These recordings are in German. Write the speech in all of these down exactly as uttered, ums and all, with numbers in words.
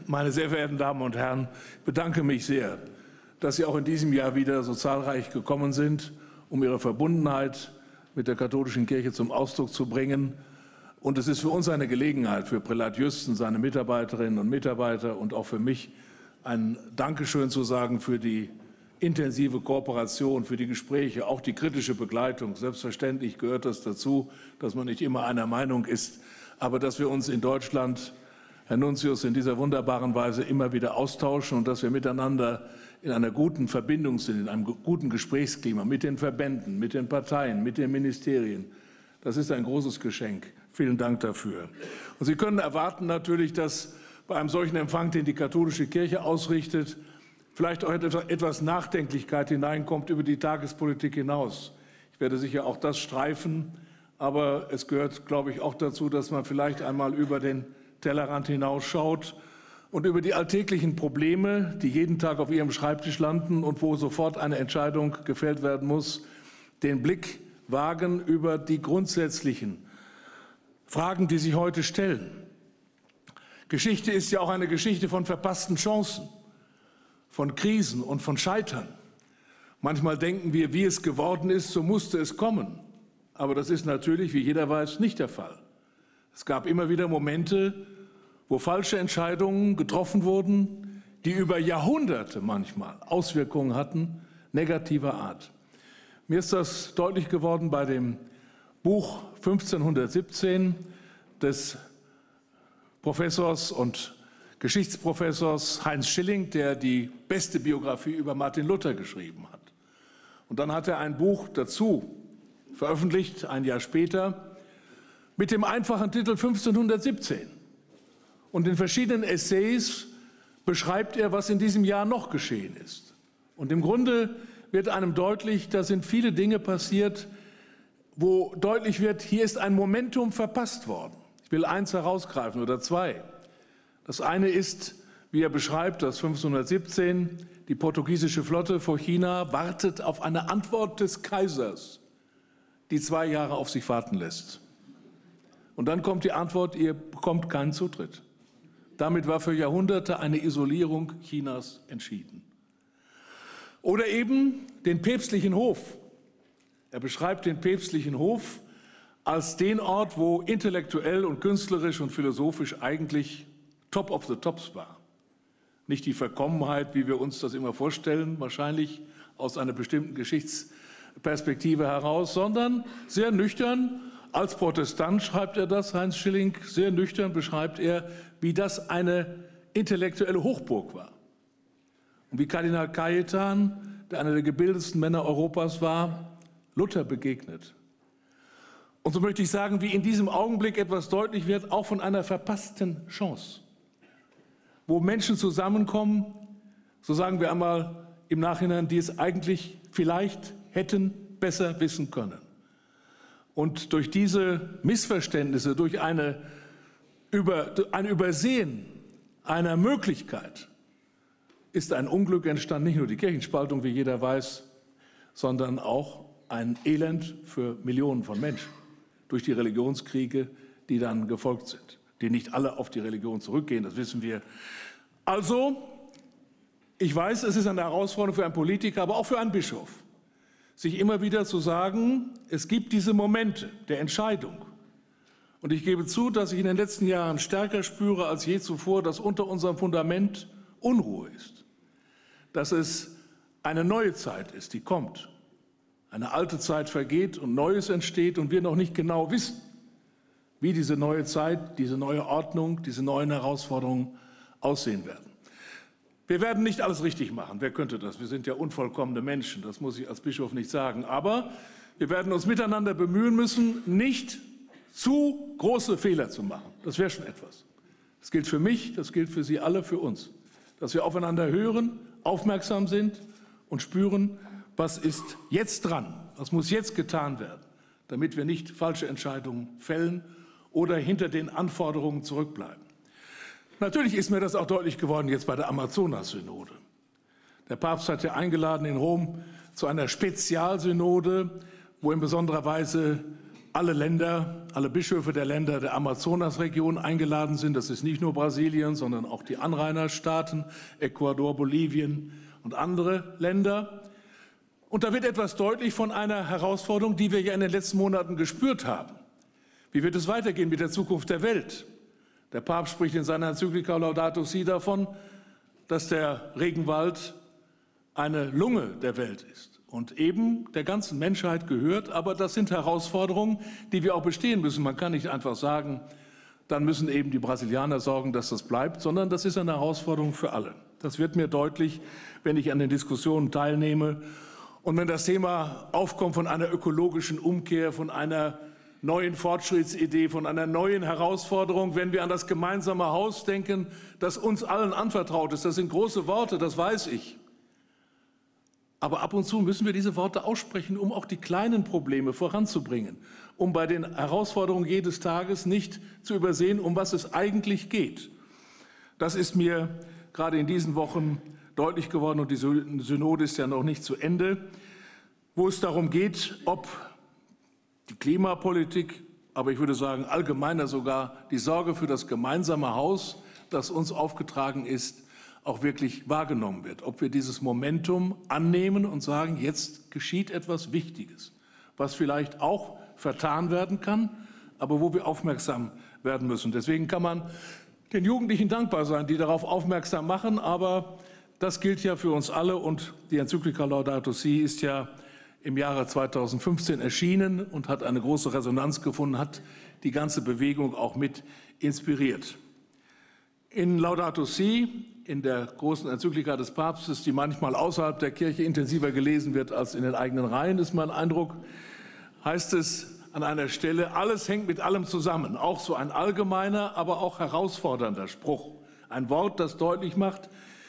Meine sehr verehrten Damen und Herren, ich bedanke mich sehr, dass Sie auch in diesem Jahr wieder so zahlreich gekommen sind, um Ihre Verbundenheit mit der katholischen Kirche zum Ausdruck zu bringen. Und es ist für uns eine Gelegenheit, für Prälat Jüsten, seine Mitarbeiterinnen und Mitarbeiter und auch für mich ein Dankeschön zu sagen für die intensive Kooperation, für die Gespräche, auch die kritische Begleitung. Selbstverständlich gehört das dazu, dass man nicht immer einer Meinung ist, aber dass wir uns in Deutschland, Herr Nuntius, in dieser wunderbaren Weise immer wieder austauschen und dass wir miteinander in einer guten Verbindung sind, in einem guten Gesprächsklima mit den Verbänden, mit den Parteien, mit den Ministerien. Das ist ein großes Geschenk. Vielen Dank dafür. Und Sie können erwarten natürlich, dass bei einem solchen Empfang, den die katholische Kirche ausrichtet, vielleicht auch etwas Nachdenklichkeit hineinkommt über die Tagespolitik hinaus. Ich werde sicher auch das streifen, aber es gehört, glaube ich, auch dazu, dass man vielleicht einmal über den Tellerrand hinausschaut und über die alltäglichen Probleme, die jeden Tag auf Ihrem Schreibtisch landen und wo sofort eine Entscheidung gefällt werden muss, den Blick wagen über die grundsätzlichen Fragen, die sich heute stellen. Geschichte ist ja auch eine Geschichte von verpassten Chancen, von Krisen und von Scheitern. Manchmal denken wir, wie es geworden ist, so musste es kommen. Aber das ist natürlich, wie jeder weiß, nicht der Fall. Es gab immer wieder Momente, wo falsche Entscheidungen getroffen wurden, die über Jahrhunderte manchmal Auswirkungen hatten, negativer Art. Mir ist das deutlich geworden bei dem Buch fünfzehnhundertsiebzehn des Professors und Geschichtsprofessors Heinz Schilling, der die beste Biografie über Martin Luther geschrieben hat. Und dann hat er ein Buch dazu veröffentlicht, ein Jahr später, mit dem einfachen Titel fünfzehnhundertsiebzehn. Und in verschiedenen Essays beschreibt er, was in diesem Jahr noch geschehen ist. Und im Grunde wird einem deutlich, da sind viele Dinge passiert, wo deutlich wird, hier ist ein Momentum verpasst worden. Ich will eins herausgreifen oder zwei. Das eine ist, wie er beschreibt, dass fünfzehnhundertsiebzehn die portugiesische Flotte vor China wartet auf eine Antwort des Kaisers, die zwei Jahre auf sich warten lässt. Und dann kommt die Antwort, ihr bekommt keinen Zutritt. Damit war für Jahrhunderte eine Isolierung Chinas entschieden. Oder eben den päpstlichen Hof. Er beschreibt den päpstlichen Hof als den Ort, wo intellektuell und künstlerisch und philosophisch eigentlich Top of the Tops war. Nicht die Verkommenheit, wie wir uns das immer vorstellen, wahrscheinlich aus einer bestimmten Geschichtsperspektive heraus, sondern sehr nüchtern. Als Protestant schreibt er das, Heinz Schilling, sehr nüchtern beschreibt er, wie das eine intellektuelle Hochburg war. Und wie Kardinal Cajetan, der einer der gebildetsten Männer Europas war, Luther begegnet. Und so möchte ich sagen, wie in diesem Augenblick etwas deutlich wird, auch von einer verpassten Chance. Wo Menschen zusammenkommen, so sagen wir einmal im Nachhinein, die es eigentlich vielleicht hätten besser wissen können. Und durch diese Missverständnisse, durch eine Über, ein Übersehen einer Möglichkeit ist ein Unglück entstanden, nicht nur die Kirchenspaltung, wie jeder weiß, sondern auch ein Elend für Millionen von Menschen durch die Religionskriege, die dann gefolgt sind, die nicht alle auf die Religion zurückgehen, das wissen wir. Also, ich weiß, es ist eine Herausforderung für einen Politiker, aber auch für einen Bischof, sich immer wieder zu sagen, es gibt diese Momente der Entscheidung. Und ich gebe zu, dass ich in den letzten Jahren stärker spüre als je zuvor, dass unter unserem Fundament Unruhe ist, dass es eine neue Zeit ist, die kommt. Eine alte Zeit vergeht und Neues entsteht und wir noch nicht genau wissen, wie diese neue Zeit, diese neue Ordnung, diese neuen Herausforderungen aussehen werden. Wir werden nicht alles richtig machen. Wer könnte das? Wir sind ja unvollkommene Menschen, das muss ich als Bischof nicht sagen. Aber wir werden uns miteinander bemühen müssen, nicht zu große Fehler zu machen. Das wäre schon etwas. Das gilt für mich, das gilt für Sie alle, für uns. Dass wir aufeinander hören, aufmerksam sind und spüren, was ist jetzt dran, was muss jetzt getan werden, damit wir nicht falsche Entscheidungen fällen oder hinter den Anforderungen zurückbleiben. Natürlich ist mir das auch deutlich geworden jetzt bei der Amazonas-Synode. Der Papst hat ja eingeladen in Rom zu einer Spezialsynode, wo in besonderer Weise alle Länder, alle Bischöfe der Länder der Amazonasregion eingeladen sind. Das ist nicht nur Brasilien, sondern auch die Anrainerstaaten, Ecuador, Bolivien und andere Länder. Und da wird etwas deutlich von einer Herausforderung, die wir ja in den letzten Monaten gespürt haben. Wie wird es weitergehen mit der Zukunft der Welt? Der Papst spricht in seiner Enzyklika Laudato Si davon, dass der Regenwald eine Lunge der Welt ist und eben der ganzen Menschheit gehört. Aber das sind Herausforderungen, die wir auch bestehen müssen. Man kann nicht einfach sagen, dann müssen eben die Brasilianer sorgen, dass das bleibt, sondern das ist eine Herausforderung für alle. Das wird mir deutlich, wenn ich an den Diskussionen teilnehme und wenn das Thema aufkommt von einer ökologischen Umkehr, von einer neuen Fortschrittsidee, von einer neuen Herausforderung, wenn wir an das gemeinsame Haus denken, das uns allen anvertraut ist. Das sind große Worte, das weiß ich. Aber ab und zu müssen wir diese Worte aussprechen, um auch die kleinen Probleme voranzubringen, um bei den Herausforderungen jedes Tages nicht zu übersehen, um was es eigentlich geht. Das ist mir gerade in diesen Wochen deutlich geworden und die Synode ist ja noch nicht zu Ende, wo es darum geht, ob die Klimapolitik, aber ich würde sagen allgemeiner sogar die Sorge für das gemeinsame Haus, das uns aufgetragen ist, auch wirklich wahrgenommen wird. Ob wir dieses Momentum annehmen und sagen, jetzt geschieht etwas Wichtiges, was vielleicht auch vertan werden kann, aber wo wir aufmerksam werden müssen. Deswegen kann man den Jugendlichen dankbar sein, die darauf aufmerksam machen, aber das gilt ja für uns alle und die Enzyklika Laudato Si ist ja im Jahre zweitausendfünfzehn erschienen und hat eine große Resonanz gefunden, hat die ganze Bewegung auch mit inspiriert. In Laudato Si, in der großen Enzyklika des Papstes, die manchmal außerhalb der Kirche intensiver gelesen wird als in den eigenen Reihen, ist mein Eindruck, heißt es an einer Stelle, alles hängt mit allem zusammen. Auch so ein allgemeiner, aber auch herausfordernder Spruch. Ein Wort, das deutlich macht,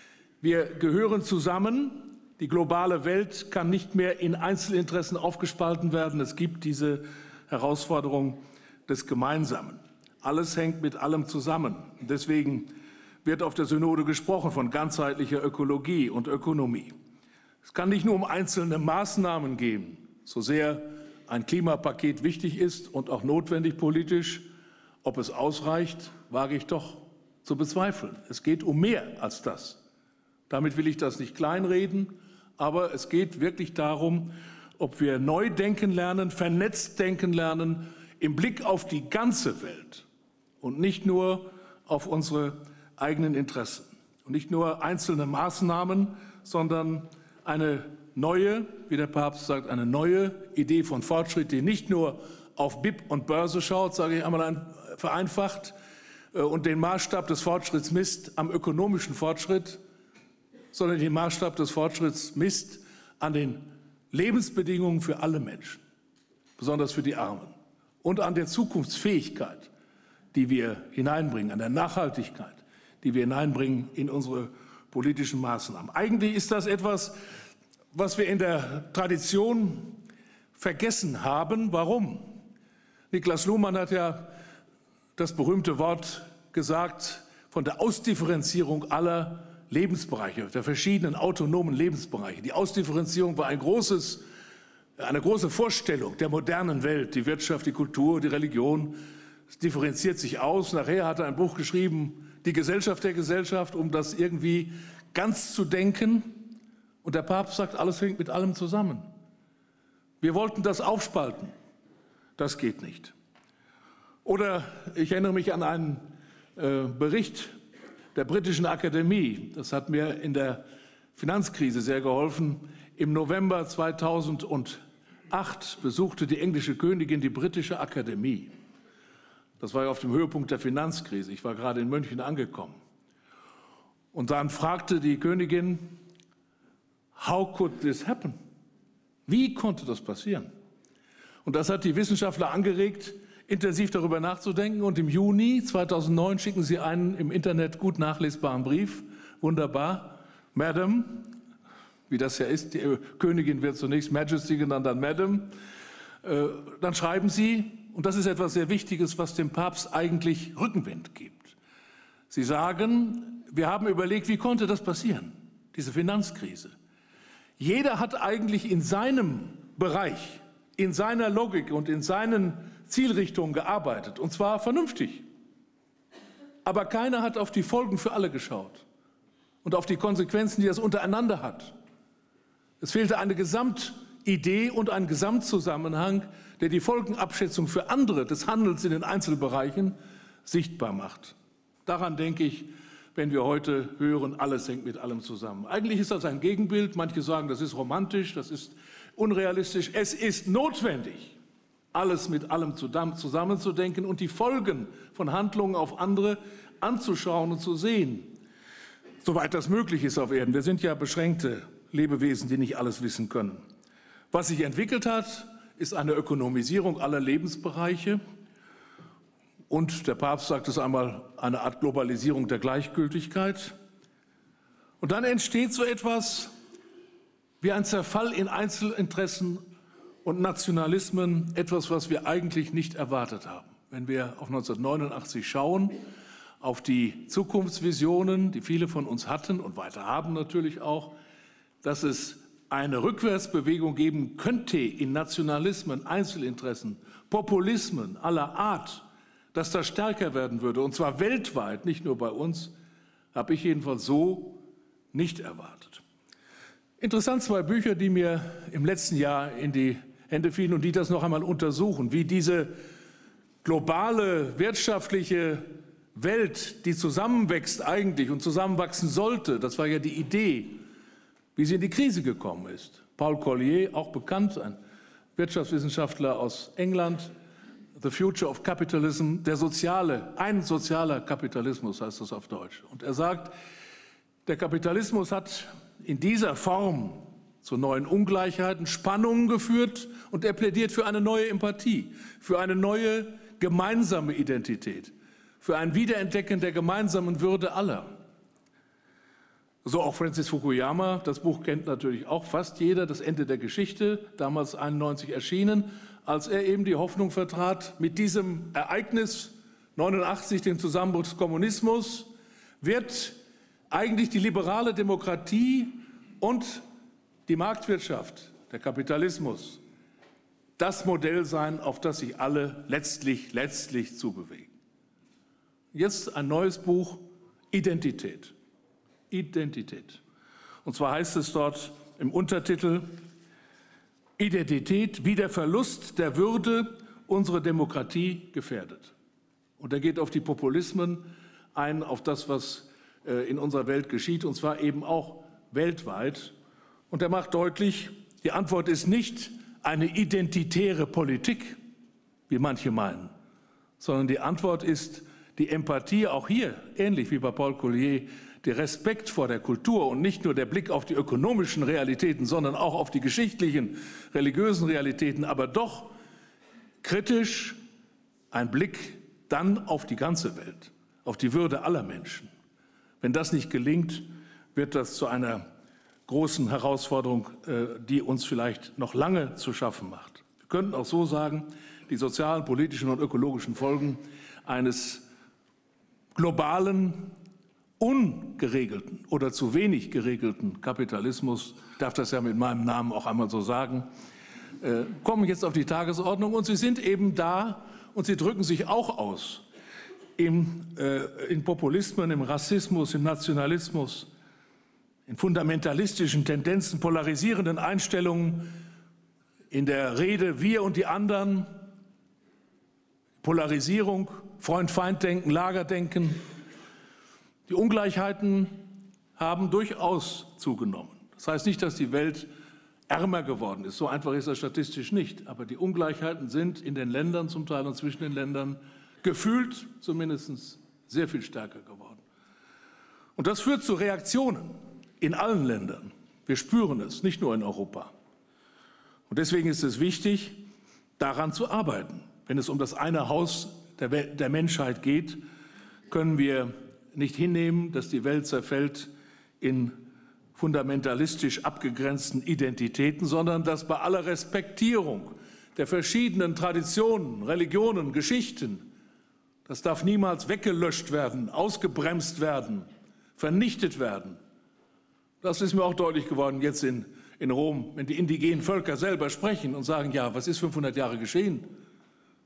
wir gehören zusammen. Die globale Welt kann nicht mehr in Einzelinteressen aufgespalten werden. Es gibt diese Herausforderung des Gemeinsamen. Alles hängt mit allem zusammen. Deswegen wird auf der Synode gesprochen von ganzheitlicher Ökologie und Ökonomie. Es kann nicht nur um einzelne Maßnahmen gehen, so sehr ein Klimapaket wichtig ist und auch notwendig politisch. Ob es ausreicht, wage ich doch zu bezweifeln. Es geht um mehr als das. Damit will ich das nicht kleinreden, aber es geht wirklich darum, ob wir neu denken lernen, vernetzt denken lernen, im Blick auf die ganze Welt und nicht nur auf unsere eigenen Interessen. Und nicht nur einzelne Maßnahmen, sondern eine neue, wie der Papst sagt, eine neue Idee von Fortschritt, die nicht nur auf B I P und Börse schaut, sage ich einmal vereinfacht, und den Maßstab des Fortschritts misst am ökonomischen Fortschritt, sondern den Maßstab des Fortschritts misst an den Lebensbedingungen für alle Menschen, besonders für die Armen, und an der Zukunftsfähigkeit, die wir hineinbringen, an der Nachhaltigkeit, die wir hineinbringen in unsere politischen Maßnahmen. Eigentlich ist das etwas, was wir in der Tradition vergessen haben. Warum? Niklas Luhmann hat ja das berühmte Wort gesagt von der Ausdifferenzierung aller Lebensbereiche, der verschiedenen autonomen Lebensbereiche. Die Ausdifferenzierung war ein großes, eine große Vorstellung der modernen Welt, die Wirtschaft, die Kultur, die Religion. Es differenziert sich aus. Nachher hat er ein Buch geschrieben, Die Gesellschaft der Gesellschaft, um das irgendwie ganz zu denken. Und der Papst sagt, alles hängt mit allem zusammen. Wir wollten das aufspalten. Das geht nicht. Oder ich erinnere mich an einen äh, Bericht der britischen Akademie. Das hat mir in der Finanzkrise sehr geholfen. Im November zweitausendacht besuchte die englische Königin die britische Akademie. Das war ja auf dem Höhepunkt der Finanzkrise. Ich war gerade in München angekommen. Und dann fragte die Königin, how could this happen? Wie konnte das passieren? Und das hat die Wissenschaftler angeregt, intensiv darüber nachzudenken. Und im Juni zweitausendneun schicken sie einen im Internet gut nachlesbaren Brief. Wunderbar. Madam, wie das ja ist, die Königin wird zunächst Majesty genannt, dann Madam. Äh, dann schreiben sie, und das ist etwas sehr Wichtiges, was dem Papst eigentlich Rückenwind gibt. Sie sagen, wir haben überlegt, wie konnte das passieren, diese Finanzkrise. Jeder hat eigentlich in seinem Bereich, in seiner Logik und in seinen Zielrichtungen gearbeitet, und zwar vernünftig. Aber keiner hat auf die Folgen für alle geschaut und auf die Konsequenzen, die das untereinander hat. Es fehlte eine Gesamtidee und ein Gesamtzusammenhang, der die Folgenabschätzung für andere des Handels in den Einzelbereichen sichtbar macht. Daran denke ich, wenn wir heute hören, alles hängt mit allem zusammen. Eigentlich ist das ein Gegenbild. Manche sagen, das ist romantisch, das ist unrealistisch. Es ist notwendig, alles mit allem zusammenzudenken und die Folgen von Handlungen auf andere anzuschauen und zu sehen, soweit das möglich ist auf Erden. Wir sind ja beschränkte Lebewesen, die nicht alles wissen können. Was sich entwickelt hat, ist eine Ökonomisierung aller Lebensbereiche. Und der Papst sagt es einmal, eine Art Globalisierung der Gleichgültigkeit. Und dann entsteht so etwas wie ein Zerfall in Einzelinteressen und Nationalismen, etwas, was wir eigentlich nicht erwartet haben. Wenn wir auf neunzehnhundertneunundachtzig schauen, auf die Zukunftsvisionen, die viele von uns hatten und weiter haben natürlich auch, dass es eine Rückwärtsbewegung geben könnte in Nationalismen, Einzelinteressen, Populismen aller Art, dass das stärker werden würde, und zwar weltweit, nicht nur bei uns, habe ich jedenfalls so nicht erwartet. Interessant zwei Bücher, die mir im letzten Jahr in die Hände fielen und die das noch einmal untersuchen, wie diese globale wirtschaftliche Welt, die zusammenwächst eigentlich und zusammenwachsen sollte, das war ja die Idee, wie sie in die Krise gekommen ist. Paul Collier, auch bekannt, ein Wirtschaftswissenschaftler aus England, The Future of Capitalism, der soziale, ein sozialer Kapitalismus heißt das auf Deutsch. Und er sagt, der Kapitalismus hat in dieser Form zu neuen Ungleichheiten, Spannungen geführt, und er plädiert für eine neue Empathie, für eine neue gemeinsame Identität, für ein Wiederentdecken der gemeinsamen Würde aller. So auch Francis Fukuyama, das Buch kennt natürlich auch fast jeder, Das Ende der Geschichte, damals einundneunzig erschienen, als er eben die Hoffnung vertrat, mit diesem Ereignis neunundachtzig, dem Zusammenbruch des Kommunismus, wird eigentlich die liberale Demokratie und die Marktwirtschaft, der Kapitalismus, das Modell sein, auf das sich alle letztlich, letztlich zubewegen. Jetzt ein neues Buch, Identität. Identität. Und zwar heißt es dort im Untertitel, Identität, wie der Verlust der Würde unsere Demokratie gefährdet. Und er geht auf die Populismen ein, auf das, was in unserer Welt geschieht, und zwar eben auch weltweit. Und er macht deutlich, die Antwort ist nicht eine identitäre Politik, wie manche meinen, sondern die Antwort ist die Empathie, auch hier, ähnlich wie bei Paul Collier, der Respekt vor der Kultur und nicht nur der Blick auf die ökonomischen Realitäten, sondern auch auf die geschichtlichen, religiösen Realitäten, aber doch kritisch ein Blick dann auf die ganze Welt, auf die Würde aller Menschen. Wenn das nicht gelingt, wird das zu einer großen Herausforderung, die uns vielleicht noch lange zu schaffen macht. Wir könnten auch so sagen, die sozialen, politischen und ökologischen Folgen eines globalen, ungeregelten oder zu wenig geregelten Kapitalismus, ich darf das ja mit meinem Namen auch einmal so sagen, äh, kommen jetzt auf die Tagesordnung, und sie sind eben da und sie drücken sich auch aus im, äh, in Populismen, im Rassismus, im Nationalismus, in fundamentalistischen Tendenzen, polarisierenden Einstellungen, in der Rede wir und die anderen, Polarisierung, Freund-Feind-Denken, Lagerdenken. Die Ungleichheiten haben durchaus zugenommen. Das heißt nicht, dass die Welt ärmer geworden ist. So einfach ist das statistisch nicht. Aber die Ungleichheiten sind in den Ländern zum Teil und zwischen den Ländern gefühlt zumindest sehr viel stärker geworden. Und das führt zu Reaktionen in allen Ländern. Wir spüren es, nicht nur in Europa. Und deswegen ist es wichtig, daran zu arbeiten. Wenn es um das eine Haus der, Welt, der Menschheit geht, können wir nicht hinnehmen, dass die Welt zerfällt in fundamentalistisch abgegrenzten Identitäten, sondern dass bei aller Respektierung der verschiedenen Traditionen, Religionen, Geschichten, das darf niemals weggelöscht werden, ausgebremst werden, vernichtet werden. Das ist mir auch deutlich geworden jetzt in, in Rom, wenn die indigenen Völker selber sprechen und sagen, ja, was ist fünfhundert Jahre geschehen?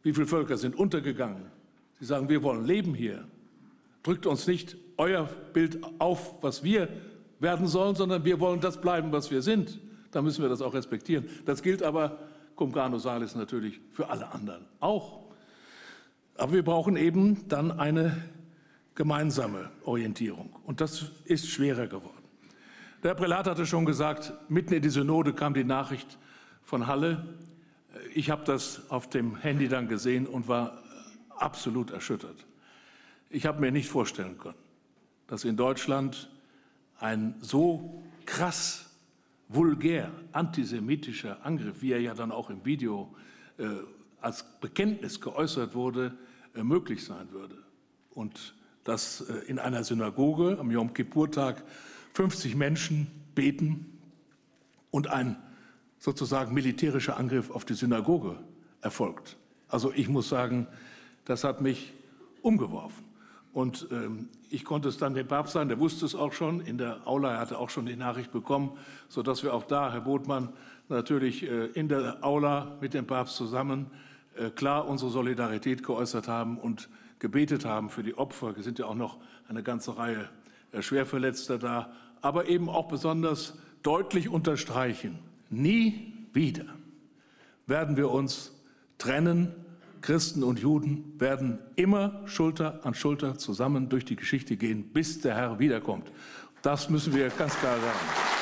Wie viele Völker sind untergegangen? Sie sagen, wir wollen leben hier. Drückt uns nicht euer Bild auf, was wir werden sollen, sondern wir wollen das bleiben, was wir sind. Da müssen wir das auch respektieren. Das gilt aber, cum grano salis, natürlich für alle anderen auch. Aber wir brauchen eben dann eine gemeinsame Orientierung. Und das ist schwerer geworden. Der Herr Prälat hatte schon gesagt, mitten in die Synode kam die Nachricht von Halle. Ich habe das auf dem Handy dann gesehen und war absolut erschüttert. Ich habe mir nicht vorstellen können, dass in Deutschland ein so krass, vulgär, antisemitischer Angriff, wie er ja dann auch im Video äh, als Bekenntnis geäußert wurde, äh, möglich sein würde. Und dass äh, in einer Synagoge am Jom Kippur-Tag fünfzig Menschen beten und ein sozusagen militärischer Angriff auf die Synagoge erfolgt. Also ich muss sagen, das hat mich umgeworfen. Und ähm, ich konnte es dann dem Papst sagen, der wusste es auch schon, in der Aula, er hatte auch schon die Nachricht bekommen, sodass wir auch da, Herr Botmann, natürlich äh, in der Aula mit dem Papst zusammen äh, klar unsere Solidarität geäußert haben und gebetet haben für die Opfer. Es sind ja auch noch eine ganze Reihe äh, Schwerverletzter da, aber eben auch besonders deutlich unterstreichen, nie wieder werden wir uns trennen. Christen und Juden werden immer Schulter an Schulter zusammen durch die Geschichte gehen, bis der Herr wiederkommt. Das müssen wir ganz klar sagen.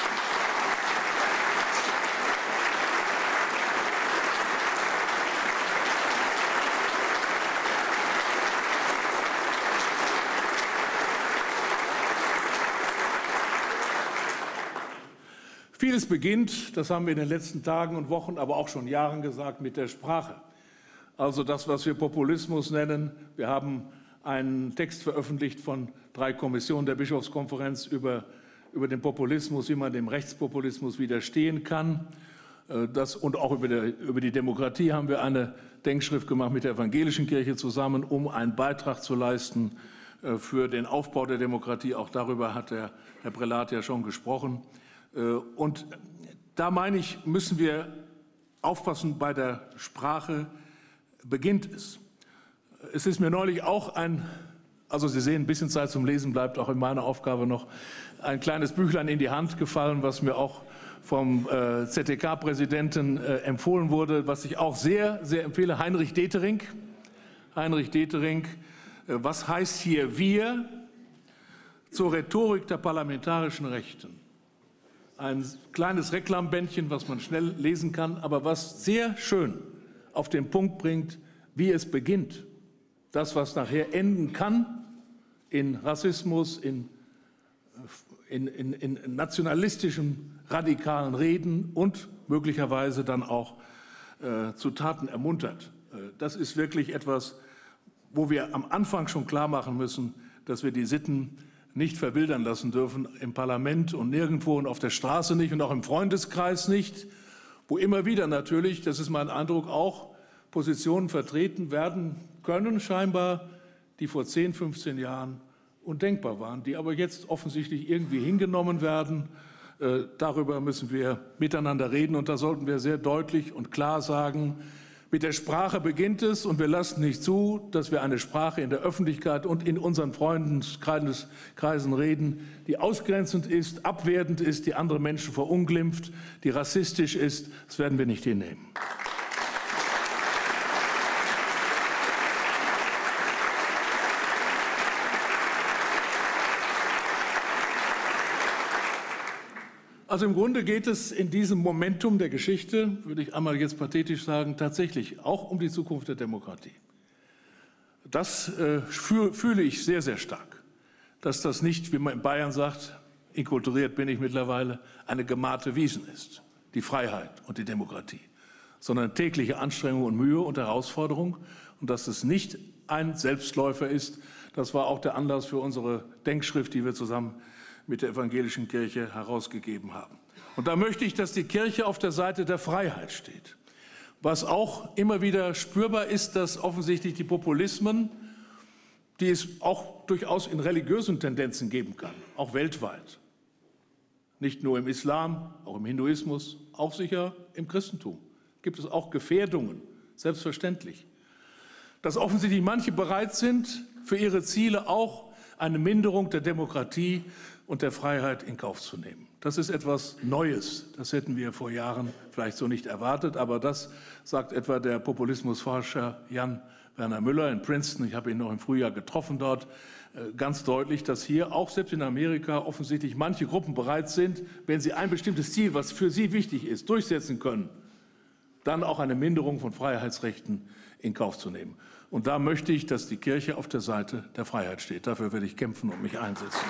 Vieles beginnt, das haben wir in den letzten Tagen und Wochen, aber auch schon Jahren gesagt, mit der Sprache. Also das, was wir Populismus nennen. Wir haben einen Text veröffentlicht von drei Kommissionen der Bischofskonferenz über, über den Populismus, wie man dem Rechtspopulismus widerstehen kann. Das, und auch über, der, über die Demokratie haben wir eine Denkschrift gemacht mit der Evangelischen Kirche zusammen, um einen Beitrag zu leisten für den Aufbau der Demokratie. Auch darüber hat der Herr Prälat ja schon gesprochen. Und da meine ich, müssen wir aufpassen bei der Sprache, beginnt es. Es ist mir neulich auch ein, also Sie sehen, ein bisschen Zeit zum Lesen bleibt auch in meiner Aufgabe noch, ein kleines Büchlein in die Hand gefallen, was mir auch vom äh, Z D K-Präsidenten äh, empfohlen wurde, was ich auch sehr, sehr empfehle, Heinrich Detering. Heinrich Detering, äh, was heißt hier wir zur Rhetorik der parlamentarischen Rechten? Ein kleines Reklambändchen, was man schnell lesen kann, aber was sehr schön auf den Punkt bringt, wie es beginnt. Das, was nachher enden kann in Rassismus, in, in, in, in nationalistischen, radikalen Reden und möglicherweise dann auch äh, zu Taten ermuntert. Äh, das ist wirklich etwas, wo wir am Anfang schon klar machen müssen, dass wir die Sitten nicht verwildern lassen dürfen, im Parlament und nirgendwo und auf der Straße nicht und auch im Freundeskreis nicht, wo immer wieder natürlich, das ist mein Eindruck, auch Positionen vertreten werden können, scheinbar, die vor zehn, fünfzehn Jahren undenkbar waren, die aber jetzt offensichtlich irgendwie hingenommen werden. Äh, darüber müssen wir miteinander reden und da sollten wir sehr deutlich und klar sagen, mit der Sprache beginnt es und wir lassen nicht zu, dass wir eine Sprache in der Öffentlichkeit und in unseren Freundeskreisen reden, die ausgrenzend ist, abwertend ist, die andere Menschen verunglimpft, die rassistisch ist. Das werden wir nicht hinnehmen. Also im Grunde geht es in diesem Momentum der Geschichte, würde ich einmal jetzt pathetisch sagen, tatsächlich auch um die Zukunft der Demokratie. Das äh, fühle ich sehr, sehr stark, dass das nicht, wie man in Bayern sagt, inkulturiert bin ich mittlerweile, eine gemahnte Wiesen ist, die Freiheit und die Demokratie, sondern tägliche Anstrengung und Mühe und Herausforderung und dass es nicht ein Selbstläufer ist. Das war auch der Anlass für unsere Denkschrift, die wir zusammen mit der Evangelischen Kirche herausgegeben haben. Und da möchte ich, dass die Kirche auf der Seite der Freiheit steht. Was auch immer wieder spürbar ist, dass offensichtlich die Populismen, die es auch durchaus in religiösen Tendenzen geben kann, auch weltweit, nicht nur im Islam, auch im Hinduismus, auch sicher im Christentum, gibt es auch Gefährdungen, selbstverständlich. dass offensichtlich manche bereit sind, für ihre Ziele auch eine Minderung der Demokratie und der Freiheit in Kauf zu nehmen. Das ist etwas Neues. Das hätten wir vor Jahren vielleicht so nicht erwartet. Aber das sagt etwa der Populismusforscher Jan Werner Müller in Princeton. Ich habe ihn noch im Frühjahr getroffen dort. Ganz deutlich, dass hier auch selbst in Amerika offensichtlich manche Gruppen bereit sind, wenn sie ein bestimmtes Ziel, was für sie wichtig ist, durchsetzen können, dann auch eine Minderung von Freiheitsrechten in Kauf zu nehmen. Und da möchte ich, dass die Kirche auf der Seite der Freiheit steht. Dafür werde ich kämpfen und mich einsetzen.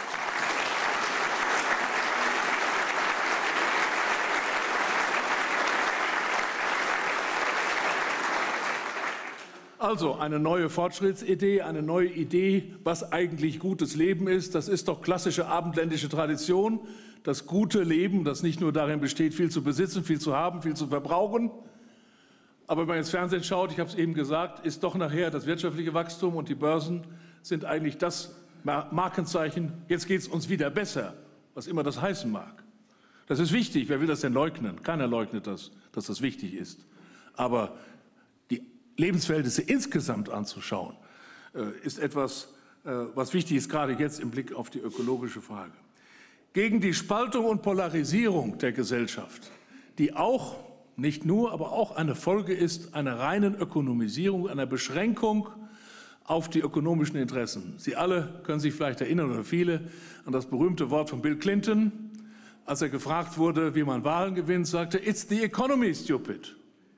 Also eine neue Fortschrittsidee, eine neue Idee, was eigentlich gutes Leben ist. Das ist doch klassische abendländische Tradition. Das gute Leben, das nicht nur darin besteht, viel zu besitzen, viel zu haben, viel zu verbrauchen. Aber wenn man ins Fernsehen schaut, ich habe es eben gesagt, ist doch nachher das wirtschaftliche Wachstum und die Börsen sind eigentlich das Markenzeichen. Jetzt geht es uns wieder besser, was immer das heißen mag. Das ist wichtig. Wer will das denn leugnen? Keiner leugnet das, dass das wichtig ist. Aber die Lebensverhältnisse insgesamt anzuschauen, ist etwas, was wichtig ist, gerade jetzt im Blick auf die ökologische Frage. Gegen die Spaltung und Polarisierung der Gesellschaft, die auch, nicht nur, aber auch eine Folge ist einer reinen Ökonomisierung, einer Beschränkung auf die ökonomischen Interessen. Sie alle können sich vielleicht erinnern, oder viele, an das berühmte Wort von Bill Clinton, als er gefragt wurde, wie man Wahlen gewinnt, sagte, "It's the economy, stupid."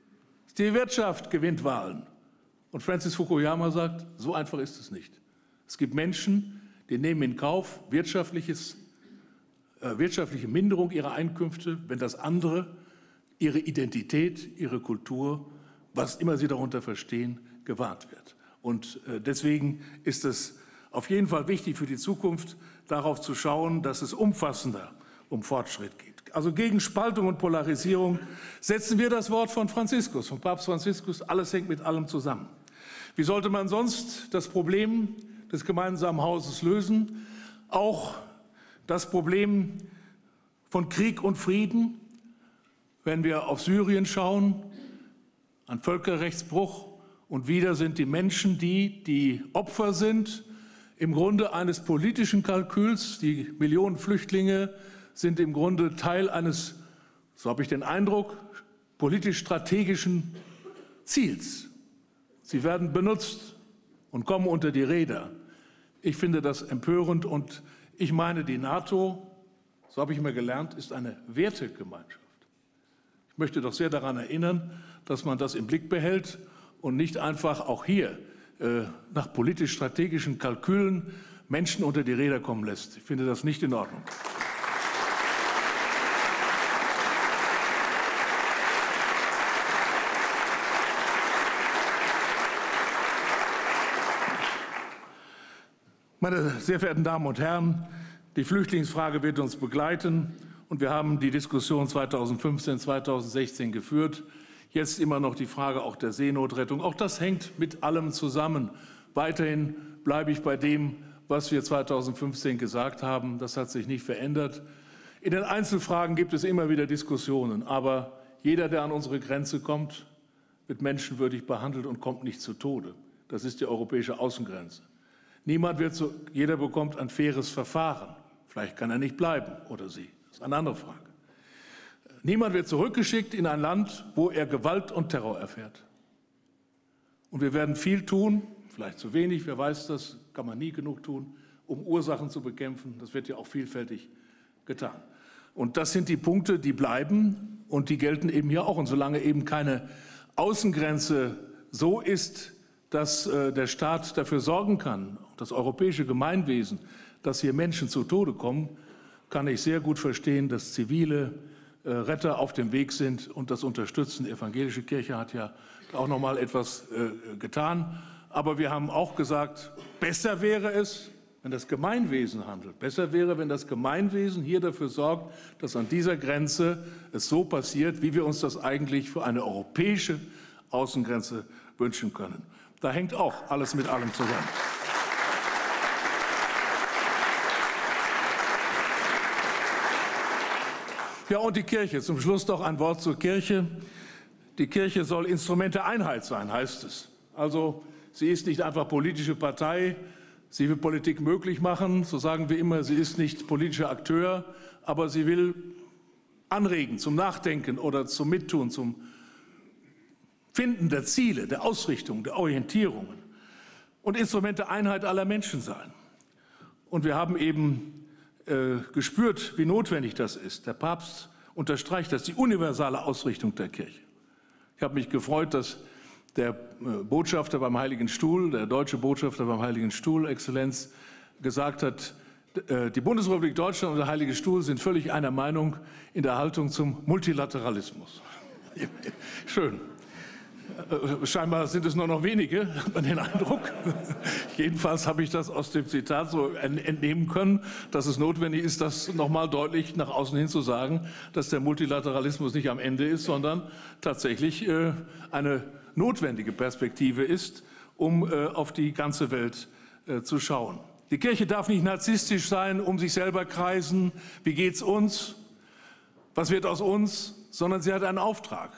Die Wirtschaft gewinnt Wahlen. Und Francis Fukuyama sagt, so einfach ist es nicht. Es gibt Menschen, die nehmen in Kauf wirtschaftliches, äh, wirtschaftliche Minderung ihrer Einkünfte, wenn das andere ihre Identität, ihre Kultur, was immer sie darunter verstehen, gewahrt wird. Und äh, deswegen ist es auf jeden Fall wichtig für die Zukunft, darauf zu schauen, dass es umfassender um Fortschritt geht. Also gegen Spaltung und Polarisierung setzen wir das Wort von Franziskus, von Papst Franziskus. Alles hängt mit allem zusammen. Wie sollte man sonst das Problem des gemeinsamen Hauses lösen? Auch das Problem von Krieg und Frieden, wenn wir auf Syrien schauen, ein Völkerrechtsbruch. Und wieder sind die Menschen, die die Opfer sind, im Grunde eines politischen Kalküls. Die Millionen Flüchtlinge sind im Grunde Teil eines, so habe ich den Eindruck, politisch-strategischen Ziels. Sie werden benutzt und kommen unter die Räder. Ich finde das empörend und ich meine, die NATO, so habe ich immer gelernt, ist eine Wertegemeinschaft. Ich möchte doch sehr daran erinnern, dass man das im Blick behält und nicht einfach auch hier äh, nach politisch-strategischen Kalkülen Menschen unter die Räder kommen lässt. Ich finde das nicht in Ordnung. Meine sehr verehrten Damen und Herren, die Flüchtlingsfrage wird uns begleiten und wir haben die Diskussion zweitausendfünfzehn, zweitausendsechzehn geführt. Jetzt immer noch die Frage auch der Seenotrettung. Auch das hängt mit allem zusammen. Weiterhin bleibe ich bei dem, was wir zweitausendfünfzehn gesagt haben. Das hat sich nicht verändert. In den Einzelfragen gibt es immer wieder Diskussionen. Aber jeder, der an unsere Grenze kommt, wird menschenwürdig behandelt und kommt nicht zu Tode. Das ist die europäische Außengrenze. Niemand wird so, jeder bekommt ein faires Verfahren. Vielleicht kann er nicht bleiben oder sie. Das ist eine andere Frage. Niemand wird zurückgeschickt in ein Land, wo er Gewalt und Terror erfährt. Und wir werden viel tun, vielleicht zu wenig, wer weiß das, kann man nie genug tun, um Ursachen zu bekämpfen. Das wird ja auch vielfältig getan. Und das sind die Punkte, die bleiben und die gelten eben hier auch. Und solange eben keine Außengrenze so ist, dass äh, der Staat dafür sorgen kann, das europäische Gemeinwesen, dass hier Menschen zu Tode kommen, kann ich sehr gut verstehen, dass zivile äh, Retter auf dem Weg sind und das unterstützen. Die evangelische Kirche hat ja auch noch mal etwas äh, getan. Aber wir haben auch gesagt, besser wäre es, wenn das Gemeinwesen handelt. Besser wäre, wenn das Gemeinwesen hier dafür sorgt, dass an dieser Grenze es so passiert, wie wir uns das eigentlich für eine europäische Außengrenze wünschen können. Da hängt auch alles mit allem zusammen. Ja, und die Kirche. Zum Schluss noch ein Wort zur Kirche. Die Kirche soll Instrument der Einheit sein, heißt es. Also Sie ist nicht einfach politische Partei. Sie will Politik möglich machen, so sagen wir immer. Sie ist nicht politischer Akteur, aber sie will anregen zum Nachdenken oder zum Mittun, zum Finden der Ziele, der Ausrichtung, der Orientierungen und Instrument der Einheit aller Menschen sein. Und wir haben eben äh, gespürt, wie notwendig das ist. Der Papst unterstreicht das, die universale Ausrichtung der Kirche. Ich habe mich gefreut, dass der Botschafter beim Heiligen Stuhl, der deutsche Botschafter beim Heiligen Stuhl, Exzellenz, gesagt hat, die Bundesrepublik Deutschland und der Heilige Stuhl sind völlig einer Meinung in der Haltung zum Multilateralismus. Schön. Scheinbar sind es nur noch wenige, hat man den Eindruck. Jedenfalls habe ich das aus dem Zitat so entnehmen können, dass es notwendig ist, das nochmal deutlich nach außen hin zu sagen, dass der Multilateralismus nicht am Ende ist, sondern tatsächlich eine notwendige Perspektive ist, um auf die ganze Welt zu schauen. Die Kirche darf nicht narzisstisch sein, um sich selber kreisen. Wie geht's uns? Was wird aus uns? Sondern sie hat einen Auftrag.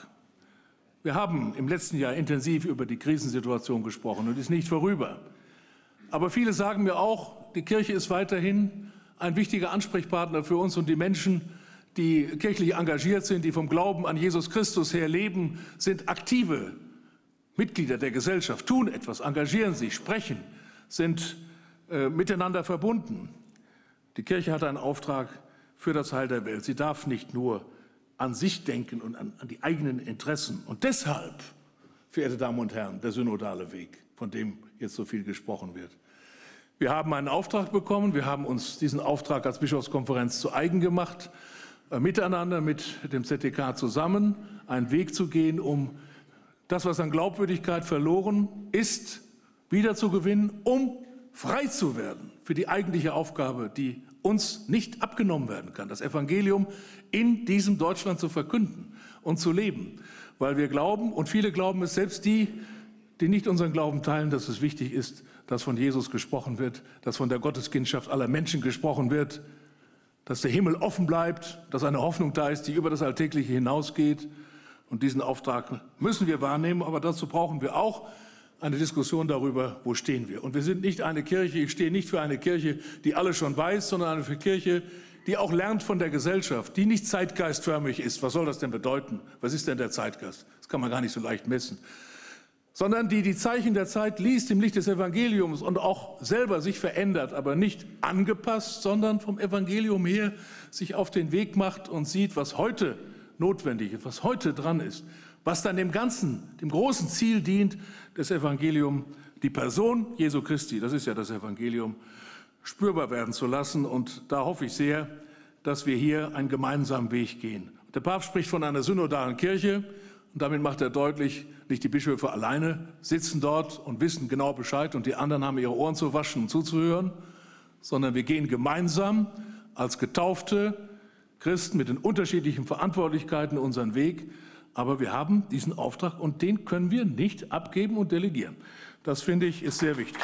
Wir haben im letzten Jahr intensiv über die Krisensituation gesprochen und ist nicht vorüber. Aber viele sagen mir auch, die Kirche ist weiterhin ein wichtiger Ansprechpartner für uns und die Menschen, die kirchlich engagiert sind, die vom Glauben an Jesus Christus her leben, sind aktive Mitglieder der Gesellschaft, tun etwas, engagieren sich, sprechen, sind äh, miteinander verbunden. Die Kirche hat einen Auftrag für das Heil der Welt. Sie darf nicht nur an sich denken und an, an die eigenen Interessen. Und deshalb, verehrte Damen und Herren, der synodale Weg, von dem jetzt so viel gesprochen wird. Wir haben einen Auftrag bekommen, wir haben uns diesen Auftrag als Bischofskonferenz zu eigen gemacht, äh, miteinander mit dem Z D K zusammen einen Weg zu gehen, um das, was an Glaubwürdigkeit verloren ist, wiederzugewinnen, um frei zu werden für die eigentliche Aufgabe, die uns nicht abgenommen werden kann, das Evangelium in diesem Deutschland zu verkünden und zu leben. Weil wir glauben, und viele glauben es, selbst die, die nicht unseren Glauben teilen, dass es wichtig ist, dass von Jesus gesprochen wird, dass von der Gotteskindschaft aller Menschen gesprochen wird, dass der Himmel offen bleibt, dass eine Hoffnung da ist, die über das Alltägliche hinausgeht. Und diesen Auftrag müssen wir wahrnehmen, aber dazu brauchen wir auch eine Diskussion darüber, wo stehen wir. Und wir sind nicht eine Kirche, ich stehe nicht für eine Kirche, die alles schon weiß, sondern eine Kirche, die auch lernt von der Gesellschaft, die nicht zeitgeistförmig ist. Was soll das denn bedeuten? Was ist denn der Zeitgeist? Das kann man gar nicht so leicht messen. Sondern die die Zeichen der Zeit liest im Licht des Evangeliums und auch selber sich verändert, aber nicht angepasst, sondern vom Evangelium her sich auf den Weg macht und sieht, was heute notwendig ist, was heute dran ist, was dann dem Ganzen, dem großen Ziel dient, das Evangelium, die Person Jesu Christi, das ist ja das Evangelium, spürbar werden zu lassen. Und da hoffe ich sehr, dass wir hier einen gemeinsamen Weg gehen. Der Papst spricht von einer synodalen Kirche und damit macht er deutlich, nicht die Bischöfe alleine sitzen dort und wissen genau Bescheid und die anderen haben ihre Ohren zu waschen und zuzuhören, sondern wir gehen gemeinsam als getaufte Christen mit den unterschiedlichen Verantwortlichkeiten unseren Weg. Aber wir haben diesen Auftrag und den können wir nicht abgeben und delegieren. Das finde ich ist sehr wichtig.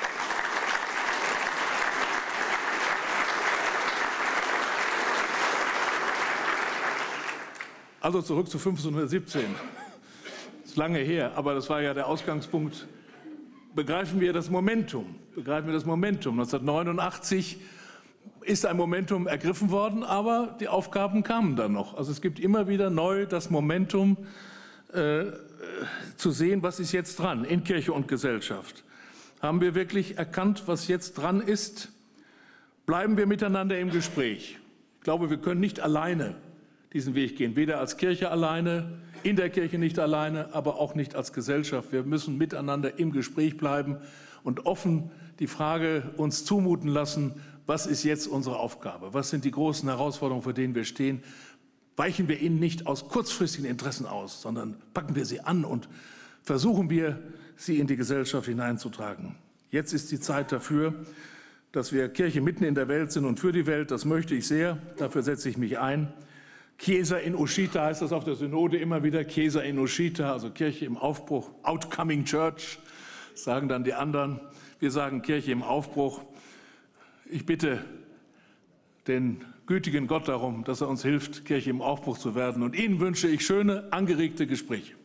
Also zurück zu fünfzehnhundertsiebzehn. Das ist lange her, aber das war ja der Ausgangspunkt. Begreifen wir das Momentum. Begreifen wir das Momentum. neunzehnhundertneunundachtzig ist ein Momentum ergriffen worden, aber die Aufgaben kamen dann noch. Also es gibt immer wieder neu das Momentum äh, zu sehen, was ist jetzt dran in Kirche und Gesellschaft. Haben wir wirklich erkannt, was jetzt dran ist? Bleiben wir miteinander im Gespräch. Ich glaube, wir können nicht alleine diesen Weg gehen, weder als Kirche alleine, in der Kirche nicht alleine, aber auch nicht als Gesellschaft. Wir müssen miteinander im Gespräch bleiben und offen die Frage uns zumuten lassen, was ist jetzt unsere Aufgabe? Was sind die großen Herausforderungen, vor denen wir stehen? Weichen wir ihnen nicht aus kurzfristigen Interessen aus, sondern packen wir sie an und versuchen wir, sie in die Gesellschaft hineinzutragen. Jetzt ist die Zeit dafür, dass wir Kirche mitten in der Welt sind und für die Welt. Das möchte ich sehr. Dafür setze ich mich ein. Chiesa in Uscita heißt das auf der Synode immer wieder. Chiesa in Uscita, also Kirche im Aufbruch. Outcoming Church, sagen dann die anderen. Wir sagen Kirche im Aufbruch. Ich bitte den gütigen Gott darum, dass er uns hilft, Kirche im Aufbruch zu werden. Und Ihnen wünsche ich schöne, angeregte Gespräche.